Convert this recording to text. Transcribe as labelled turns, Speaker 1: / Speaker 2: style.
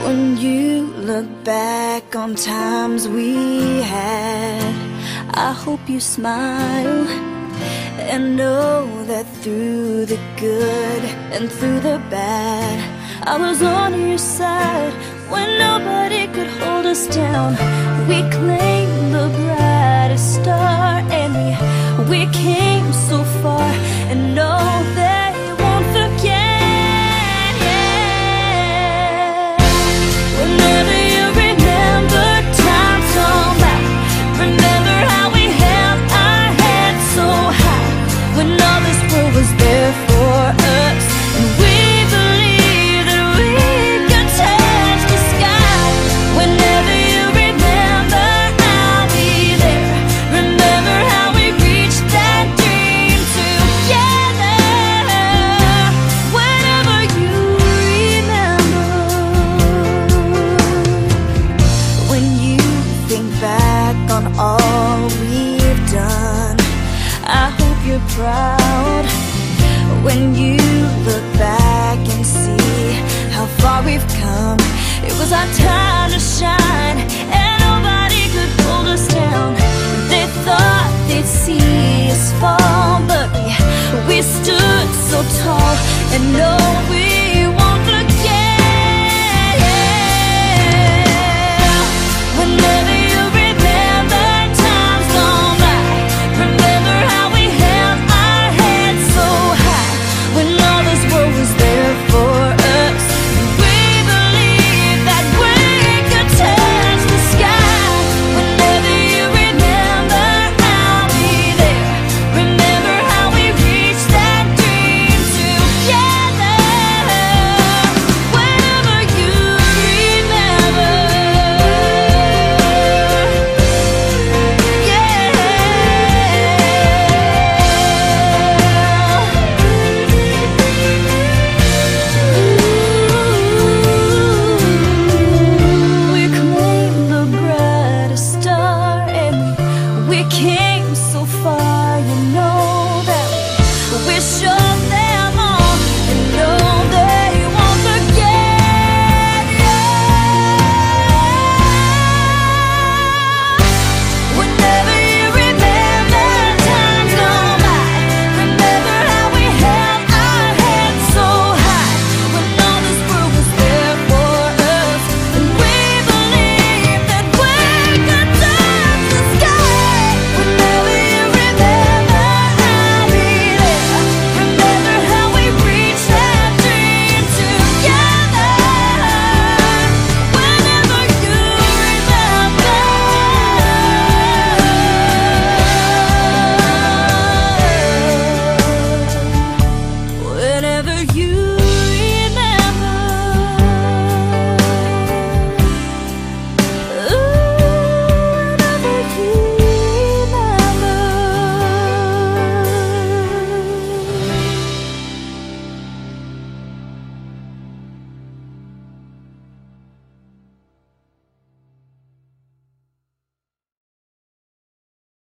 Speaker 1: When you look back on times we had, I hope you smile and know that through the good and through the bad, I was on your side when nobody could hold us down. We claimed the brightest star, and we came so far, and no, they won't forget. Whenever you remember times gone by, remember how we held our heads so high when all this world was there for us, and we believed that we could touch the sky. Whenever you remember, I'll be there. Remember how we reached that dream together. Whenever you remember, when you think back on all we've done, I hope you're proud. When you look back and see how far we've come, it was our time to shine, and nobody could hold us down. They thought they'd see us fall, but we stood so tall, and no, we